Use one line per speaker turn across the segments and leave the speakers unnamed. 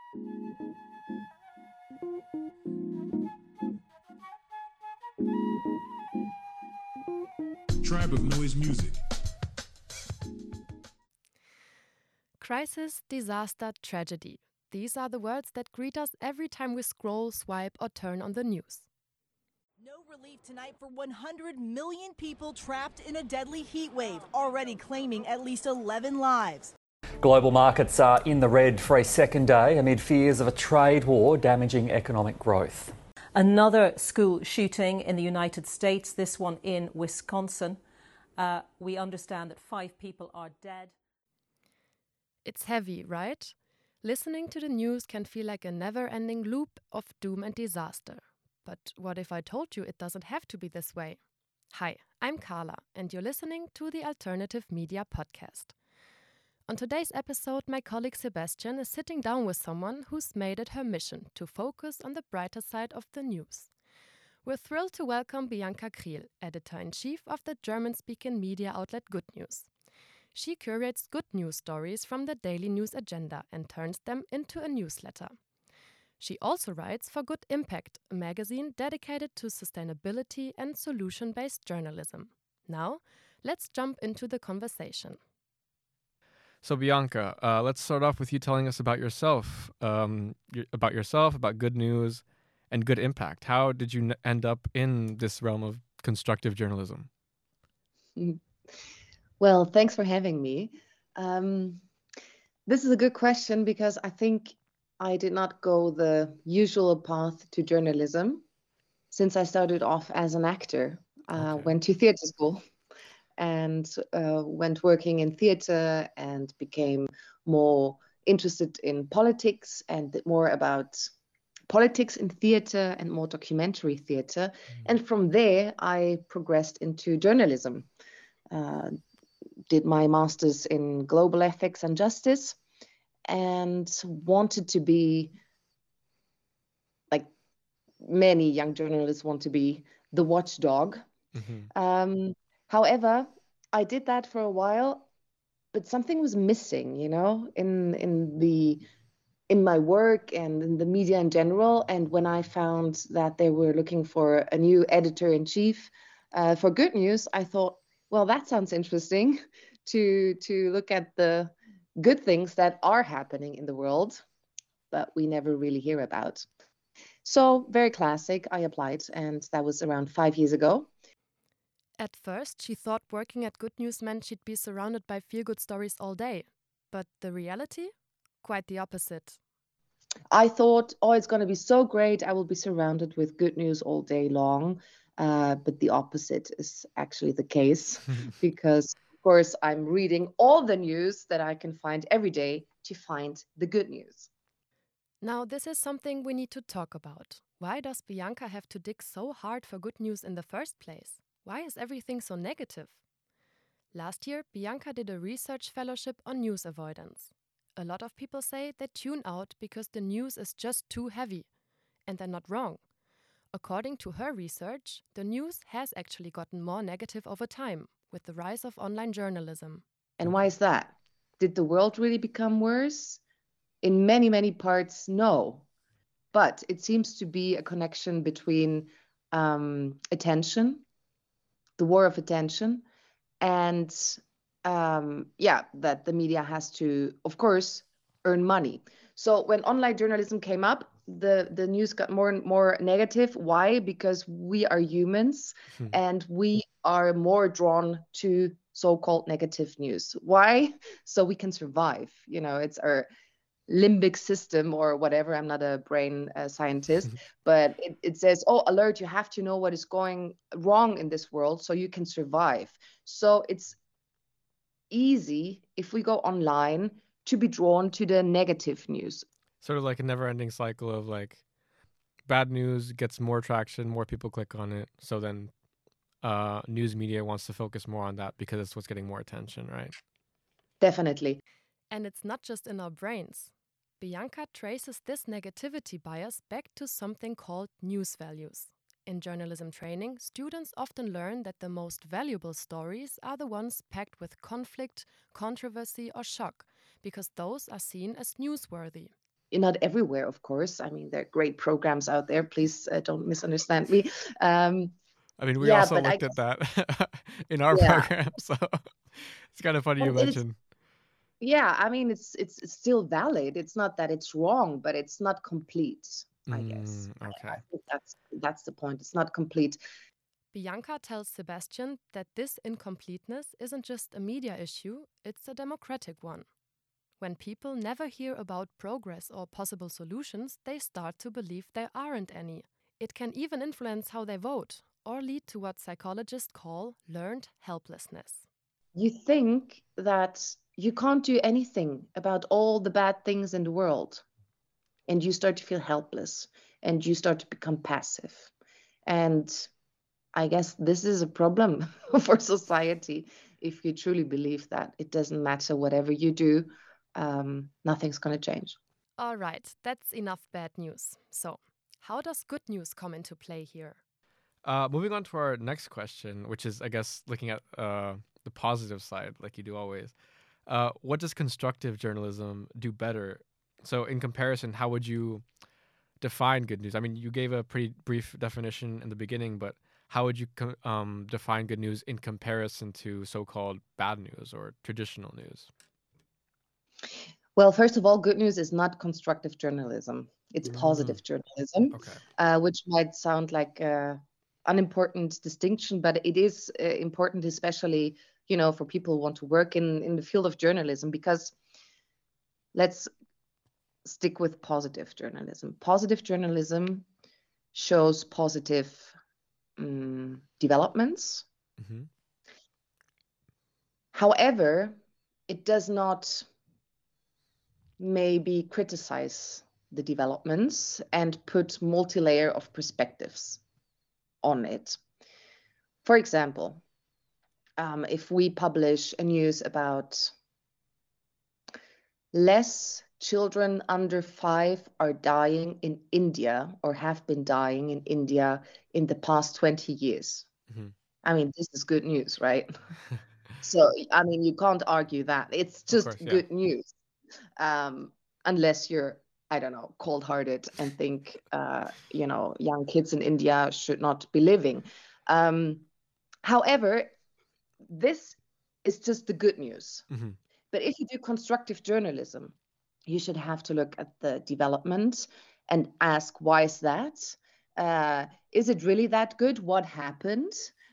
Tribe of Noise Music.
Crisis, disaster, tragedy. These are the words that greet us every time we scroll, swipe, or turn on the news.
No relief tonight for 100 million people trapped in a deadly heat wave, already claiming at least 11 lives.
Global markets are in the red for a second day amid fears of a trade war damaging economic growth.
Another school shooting in the United States, this one in Wisconsin. We understand that 5 people are dead.
It's heavy, right? Listening to the news can feel like a never-ending loop of doom and disaster. But what if I told you it doesn't have to be this way? Hi, I'm Carla, and you're listening to the Alternative Media Podcast. On today's episode, my colleague Sebastian is sitting down with someone who's made it her mission to focus on the brighter side of the news. We're thrilled to welcome Bianca Kriel, editor-in-chief of the German-speaking media outlet Good News. She curates good news stories from the daily news agenda and turns them into a newsletter. She also writes for Good Impact, a magazine dedicated to sustainability and solution-based journalism. Now, let's jump into the conversation.
So Bianca, let's start off with you telling us about yourself, about Good News and Good Impact. How did you end up in this realm of constructive journalism?
Well, thanks for having me. This is a good question because I think I did not go the usual path to journalism since I started off as an actor. Went to theater school and went working in theater and became more interested in politics and more about politics in theater and more documentary theater. And from there, I progressed into journalism. Did my master's in global ethics and justice and wanted to be, like many young journalists want to be, the watchdog. However, I did that for a while, but something was missing, in my work and in the media in general. And when I found that they were looking for a new editor-in-chief for Good News, I thought, well, that sounds interesting to look at the good things that are happening in the world, but we never really hear about. So very classic, I applied, and that was around 5 years ago.
At first, she thought working at Good News meant she'd be surrounded by feel-good stories all day. But the reality? Quite the opposite.
I thought, oh, it's going to be so great. I will be surrounded with good news all day long. But the opposite is actually the case because, of course, I'm reading all the news that I can find every day to find the good news.
Now, this is something we need to talk about. Why does Bianca have to dig so hard for good news in the first place? Why is everything so negative? Last year, Bianca did a research fellowship on news avoidance. A lot of people say they tune out because the news is just too heavy. And they're not wrong. According to her research, the news has actually gotten more negative over time with the rise of online journalism.
And why is that? Did the world really become worse? In many, many parts, no. But it seems to be a connection between attention, the war of attention, and that the media has to, of course, earn money. So when online journalism came up, the news got more and more negative. Why? Because we are humans and we are more drawn to so-called negative news. Why? So we can survive. It's our limbic system or whatever. I'm not a brain scientist, but it says, oh, alert, you have to know what is going wrong in this world so you can survive. So it's easy if we go online to be drawn to the negative news.
Sort of like a never-ending cycle of like bad news gets more traction, more people click on it. So then news media wants to focus more on that because it's what's getting more attention, right?
Definitely.
And it's not just in our brains. Bianca traces this negativity bias back to something called news values. In journalism training, students often learn that the most valuable stories are the ones packed with conflict, controversy, or shock, because those are seen as newsworthy.
not everywhere, of course. I mean, there are great programs out there. Please don't misunderstand me.
I mean, we
Yeah,
also
but I
looked at that in our
yeah,
program, so it's kind of funny you
and it's
mentioned.
yeah. I mean, it's still valid. It's not that it's wrong, but it's not complete. I guess.
Okay.
I think that's the point. It's not complete.
Bianca tells Sebastian that this incompleteness isn't just a media issue, it's a democratic one. When people never hear about progress or possible solutions, they start to believe there aren't any. It can even influence how they vote or lead to what psychologists call learned helplessness.
You think that you can't do anything about all the bad things in the world, and you start to feel helpless, and you start to become passive. And I guess this is a problem for society if you truly believe that it doesn't matter whatever you do, nothing's going to change.
All right, that's enough bad news. So, how does good news come into play here?
Moving on to our next question, which is, I guess, looking at the positive side, like you do always. What does constructive journalism do better? So, in comparison, how would you define good news? I mean, you gave a pretty brief definition in the beginning, but how would you define good news in comparison to so-called bad news or traditional news?
Well, first of all, good news is not constructive journalism. It's positive journalism,
Okay.
which might sound like an unimportant distinction, but it is important, especially, for people who want to work in the field of journalism, because let's stick with positive journalism. Positive journalism shows positive developments.
Mm-hmm.
However, it does not maybe criticize the developments and put multi-layer of perspectives on it. For example, if we publish a news about less children under 5 are dying in India or have been dying in India in the past 20 years.
Mm-hmm.
I mean, this is good news, right? So, I mean, you can't argue that. It's just
course, yeah.
good news. Unless you're, I don't know, cold-hearted and think, young kids in India should not be living. However, this is just the good news.
Mm-hmm.
But if you do constructive journalism, you should have to look at the development and ask, why is that? Is it really that good? What happened?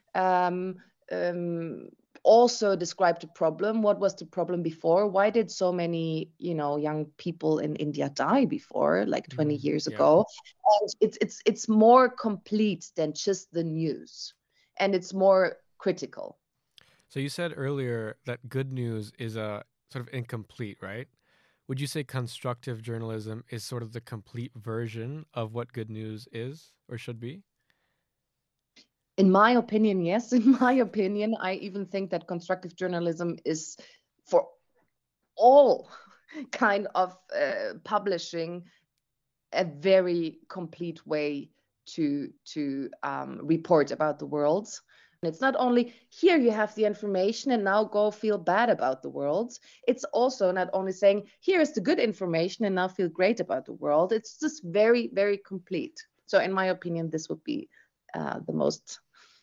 Also describe the problem. What was the problem before? Why did so many, young people in India die before, like 20 years ago? And it's more complete than just the news, and it's more critical.
So you said earlier that good news is a sort of incomplete, right? Would you say constructive journalism is sort of the complete version of what good news is or should be?
In my opinion, yes. In my opinion, I even think that constructive journalism is for all kind of publishing a very complete way to report about the world. And it's not only here you have the information and now go feel bad about the world. It's also not only saying here is the good information and now feel great about the world. It's just very, very complete. So in my opinion, this would be the most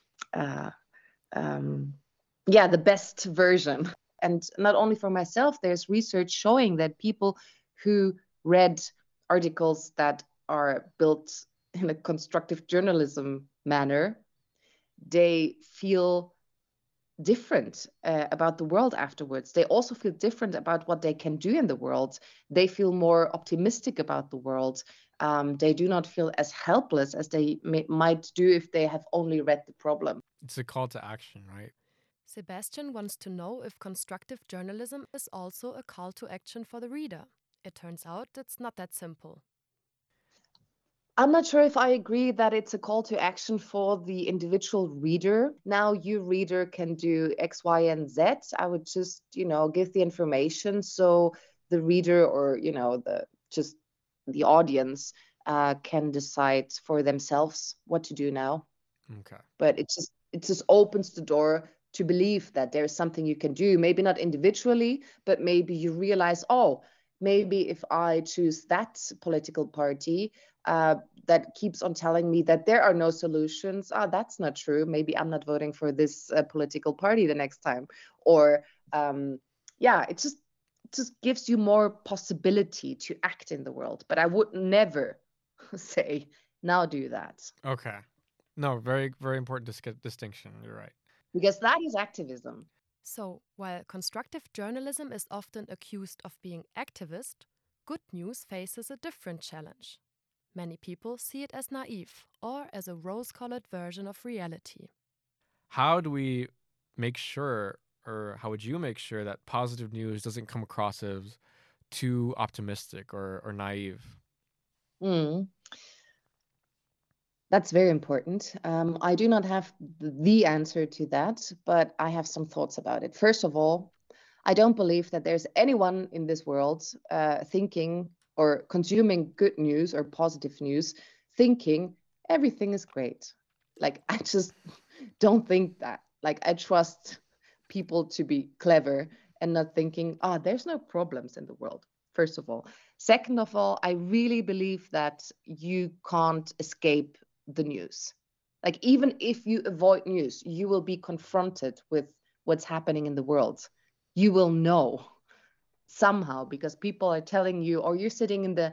the best version. And not only for myself, there's research showing that people who read articles that are built in a constructive journalism manner, they feel different about the world afterwards. They also feel different about what they can do in the world. They feel more optimistic about the world. They do not feel as helpless as they might do if they have only read the problem.
It's a call to action, right?
Sebastian wants to know if constructive journalism is also a call to action for the reader. It turns out it's not that simple.
I'm not sure if I agree that it's a call to action for the individual reader. Now, you reader can do X, Y, and Z. I would just, give the information so the reader or, the audience can decide for themselves what to do now.
Okay.
But it just opens the door to believe that there's something you can do. Maybe not individually, but maybe you realize, maybe if I choose that political party that keeps on telling me that there are no solutions, that's not true. Maybe I'm not voting for this political party the next time. Or it just gives you more possibility to act in the world. But I would never say, now do that.
Okay. No, very, very important distinction. You're right.
Because that is activism.
So, while constructive journalism is often accused of being activist, good news faces a different challenge. Many people see it as naive or as a rose-colored version of reality.
How do we make sure, or how would you make sure that positive news doesn't come across as too optimistic or naive?
That's very important. I do not have the answer to that, but I have some thoughts about it. First of all, I don't believe that there's anyone in this world thinking or consuming good news or positive news, thinking everything is great. Like, I just don't think that. Like, I trust people to be clever and not thinking, there's no problems in the world, first of all. Second of all, I really believe that you can't escape the news. Like, even if you avoid news, you will be confronted with what's happening in the world. You will know somehow, because people are telling you, or you're sitting in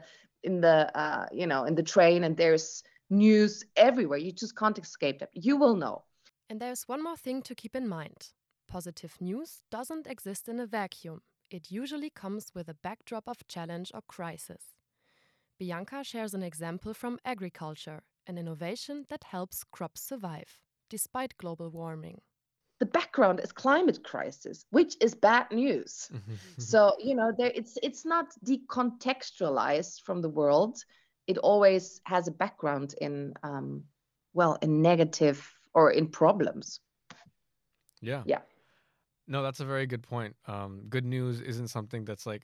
the train and there's news everywhere. You just can't escape that. You will know.
And there's one more thing to keep in mind. Positive news doesn't exist in a vacuum. It usually comes with a backdrop of challenge or crisis. Bianca shares an example from agriculture, an innovation that helps crops survive, despite global warming.
The background is climate crisis, which is bad news. So, it's not decontextualized from the world. It always has a background in negative or in problems.
Yeah.
Yeah.
No, that's a very good point. Good news isn't something that's like,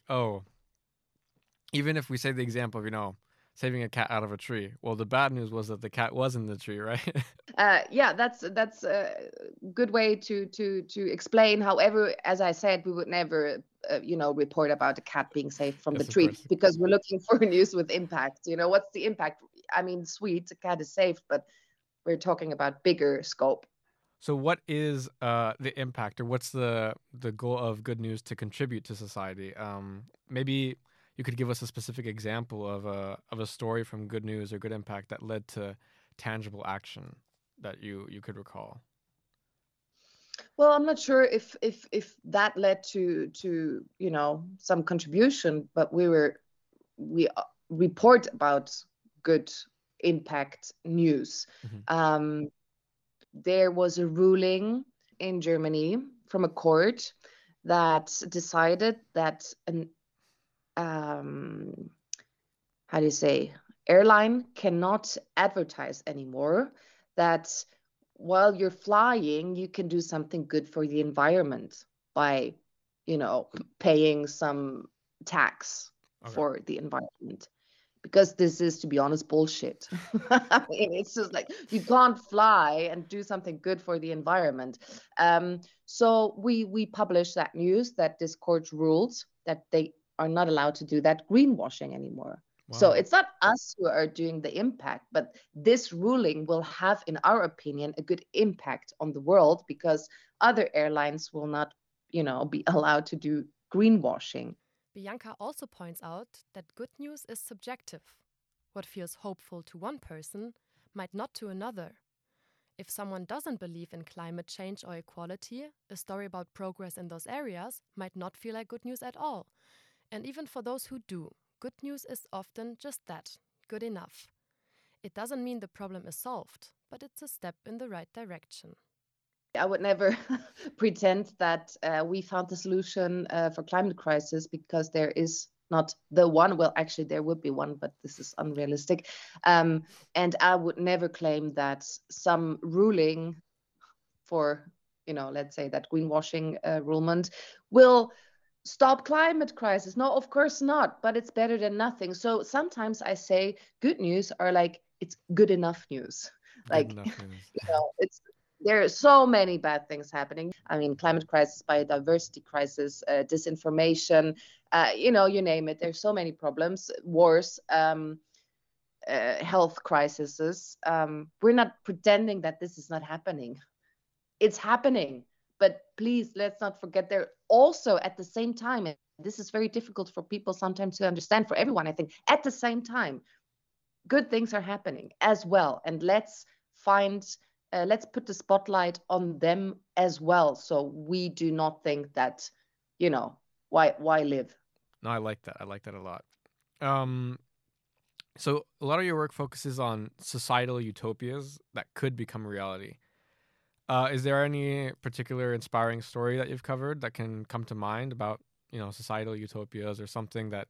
even if we say the example of, saving a cat out of a tree. Well, the bad news was that the cat was in the tree, right?
That's a good way to explain. However, as I said, we would never, report about a cat being saved from the tree, because we're looking for news with impact. What's the impact? I mean, sweet, a cat is saved, but we're talking about bigger scope.
So what is the impact, or what's the goal of good news to contribute to society? Maybe you could give us a specific example of a story from good news or good impact that led to tangible action that you could recall.
Well, I'm not sure if that led to some contribution, but we report about good impact news.
Mm-hmm.
There was a ruling in Germany from a court that decided that an airline cannot advertise anymore that while you're flying, you can do something good for the environment by, paying some tax for the environment. Because this is, to be honest, bullshit. I mean, it's just like, you can't fly and do something good for the environment. So we published that news that this court ruled that they are not allowed to do that greenwashing anymore. Wow. So it's not us who are doing the impact, but this ruling will have, in our opinion, a good impact on the world, because other airlines will not, be allowed to do greenwashing.
Bianca also points out that good news is subjective. What feels hopeful to one person might not to another. If someone doesn't believe in climate change or equality, a story about progress in those areas might not feel like good news at all. And even for those who do, good news is often just that, good enough. It doesn't mean the problem is solved, but it's a step in the right direction.
I would never pretend that we found the solution for climate crisis, because there is not the one. Well, actually, there would be one, but this is unrealistic. And I would never claim that some ruling for, let's say that greenwashing rulement will stop climate crisis. No, of course not, but it's better than nothing. So sometimes I say good news are like, it's good enough news. There are so many bad things happening. I mean, climate crisis, biodiversity crisis, disinformation, You name it. There's so many problems, wars, health crises. We're not pretending that this is not happening. It's happening. But please, let's not forget there also at the same time, and this is very difficult for people sometimes to understand, for everyone, I think, at the same time, good things are happening as well. And let's put the spotlight on them as well. So we do not think that, why live?
No, I like that. I like that a lot. So a lot of your work focuses on societal utopias that could become reality. Is there any particular inspiring story that you've covered that can come to mind about, societal utopias, or something that,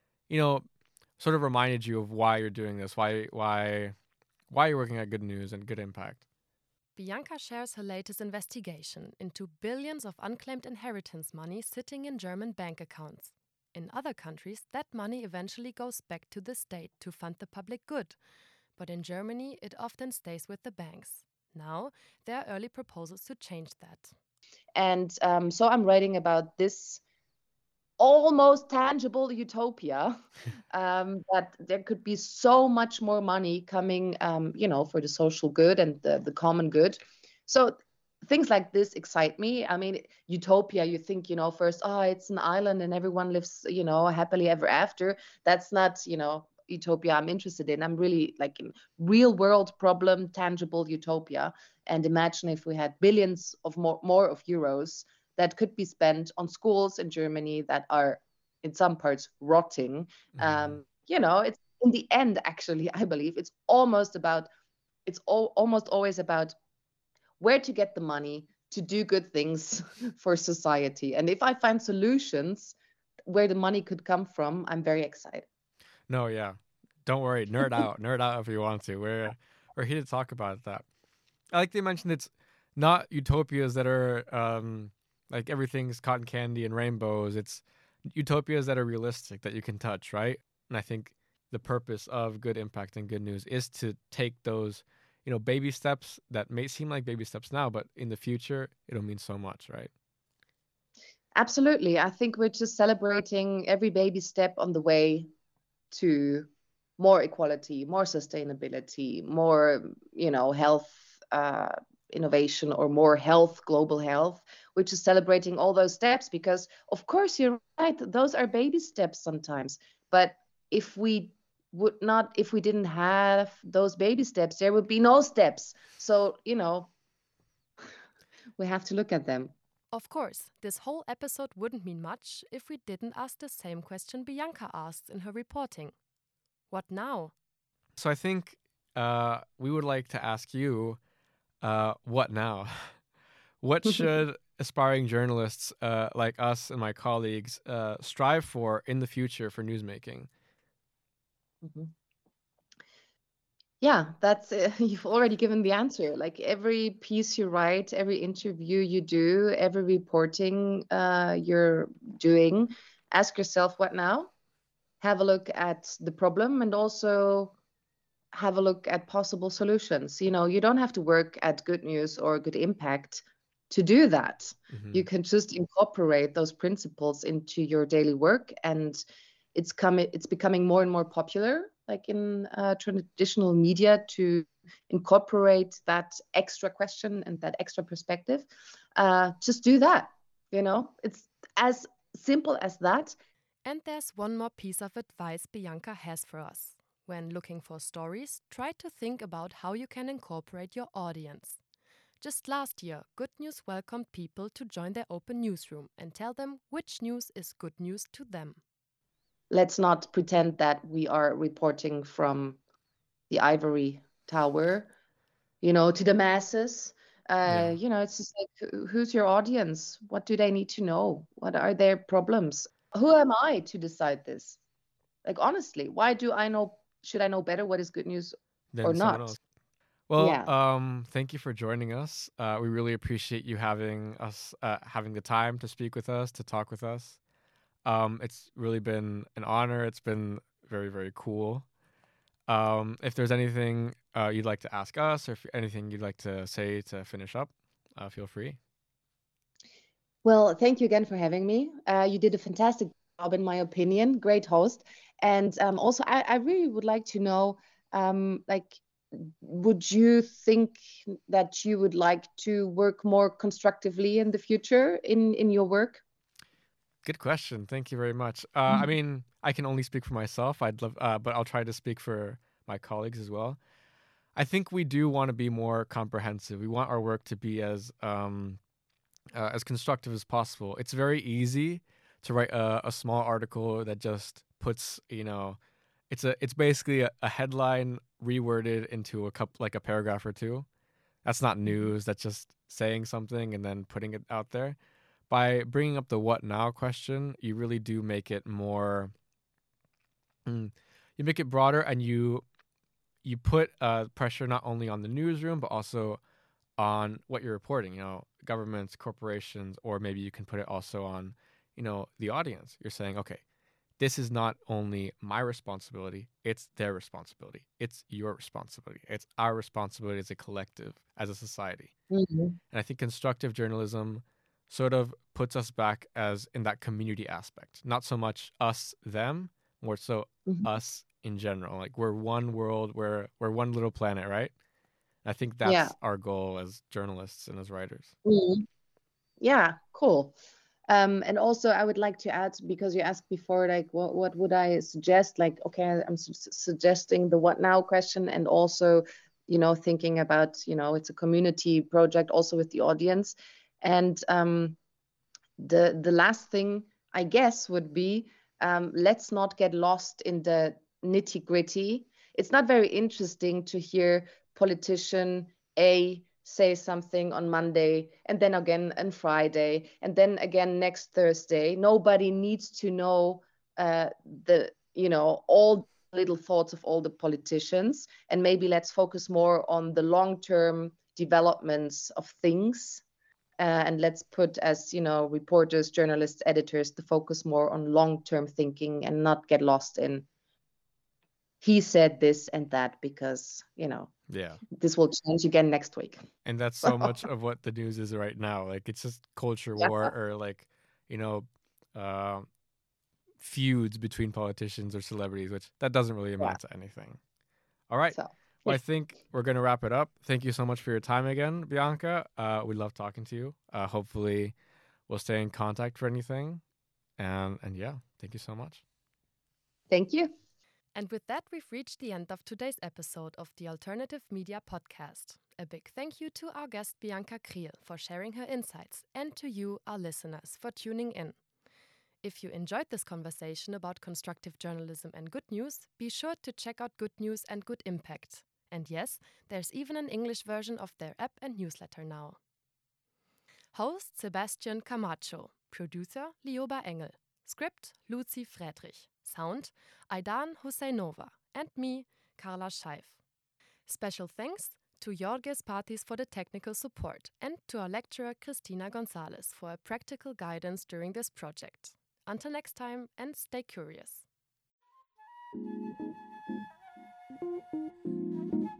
sort of reminded you of why you're doing this, why you're working at Good News and Good Impact?
Bianca shares her latest investigation into billions of unclaimed inheritance money sitting in German bank accounts. In other countries, that money eventually goes back to the state to fund the public good. But in Germany, it often stays with the banks. Now, there are early proposals to change that.
And so I'm writing about this almost tangible utopia, that there could be so much more money coming, for the social good and the common good. So things like this excite me. I mean, utopia, you think, first, it's an island and everyone lives, happily ever after. That's not, utopia I'm interested in. I'm really like in real world problem, tangible utopia. And imagine if we had billions of more of euros that could be spent on schools in Germany that are in some parts rotting. It's in the end, actually, I believe it's almost always about where to get the money to do good things for society. And if I find solutions where the money could come from, I'm very excited.
No, yeah. Don't worry. Nerd out. Nerd out if you want to. We're here to talk about that. I like they mentioned it's not utopias that are like everything's cotton candy and rainbows. It's utopias that are realistic, that you can touch, right? And I think the purpose of Good Impact and Good News is to take those, baby steps that may seem like baby steps now, but in the future, it'll mean so much, right?
Absolutely. I think we're just celebrating every baby step on the way to more equality, more sustainability, more, health innovation, or more health, global health. We're just celebrating all those steps because, of course, you're right. Those are baby steps sometimes. But if we didn't have those baby steps, there would be no steps. So, we have to look at them.
Of course, this whole episode wouldn't mean much if we didn't ask the same question Bianca asked in her reporting. What now?
So I think we would like to ask you, what now? What should aspiring journalists like us and my colleagues strive for in the future for newsmaking?
Mm-hmm. Yeah, that's you've already given the answer. Like every piece you write, every interview you do, every reporting you're doing, ask yourself, what now? Have a look at the problem and also have a look at possible solutions. You don't have to work at Good News or Good Impact to do that.
Mm-hmm.
You can just incorporate those principles into your daily work, and it's becoming more and more popular, like in traditional media, to incorporate that extra question and that extra perspective. Just do that. It's as simple as that.
And there's one more piece of advice Bianca has for us. When looking for stories, try to think about how you can incorporate your audience. Just last year, Good News welcomed people to join their open newsroom and tell them which news is good news to them.
Let's not pretend that we are reporting from the ivory tower, to the masses. It's just like, who's your audience? What do they need to know? What are their problems? Who am I to decide this? Like, honestly, why should I know better what is good news or not?
Well,
yeah.
Thank you for joining us. We really appreciate you having the time to speak with us, to talk with us. It's really been an honor. It's been very, very cool. If there's anything you'd like to ask us, or if anything you'd like to say to finish up, feel free.
Well, thank you again for having me. You did a fantastic job, in my opinion. Great host. And also, I really would like to know, like, would you think that you would like to work more constructively in the future in your work?
Good question. Thank you very much. I mean, I can only speak for myself. I'd love, but I'll try to speak for my colleagues as well. I think we do want to be more comprehensive. We want our work to be as constructive as possible. It's very easy to write a small article that just puts, it's basically a headline reworded into like a paragraph or two. That's not news. That's just saying something and then putting it out there. By bringing up the what now question, you really do make it more. You make it broader, and you put pressure not only on the newsroom but also on what you're reporting. Governments, corporations, or maybe you can put it also on, the audience. You're saying, okay, this is not only my responsibility; it's their responsibility. It's your responsibility. It's our responsibility as a collective, as a society.
Mm-hmm.
And I think constructive journalism sort of puts us back as in that community aspect. Not so much us, them, more so us in general. Like we're one world, we're one little planet, right? I think that's our goal as journalists and as writers.
Mm-hmm. Yeah, cool. And also I would like to add, because you asked before, like, what would I suggest? Like, okay, I'm suggesting the what now question, and also, thinking about, it's a community project also with the audience. And the last thing, I guess, would be, let's not get lost in the nitty-gritty. It's not very interesting to hear politician A say something on Monday, and then again on Friday, and then again next Thursday. Nobody needs to know all little thoughts of all the politicians. And maybe let's focus more on the long-term developments of things. And let's put, as reporters, journalists, editors, the focus more on long-term thinking and not get lost in he said this and that, because this will change again next week.
And that's so much of what the news is right now. Like, it's just culture war, or like feuds between politicians or celebrities, which that doesn't really amount to anything. All right. Well, I think we're going to wrap it up. Thank you so much for your time again, Bianca. We love talking to you. Hopefully we'll stay in contact for anything. And yeah, thank you so much.
Thank you.
And with that, we've reached the end of today's episode of the Alternative Media Podcast. A big thank you to our guest Bianca Kriel for sharing her insights, and to you, our listeners, for tuning in. If you enjoyed this conversation about constructive journalism and good news, be sure to check out Good News and Good Impact. And yes, there's even an English version of their app and newsletter now. Host Sebastian Camacho. Producer Lioba Engel. Script Lucy Friedrich. Sound Aidan Husseinova. And me, Carla Scheif. Special thanks to Jorges Partis for the technical support, and to our lecturer Cristina Gonzalez for a practical guidance during this project. Until next time, and stay curious.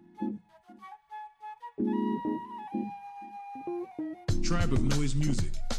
Tribe of Noise Music.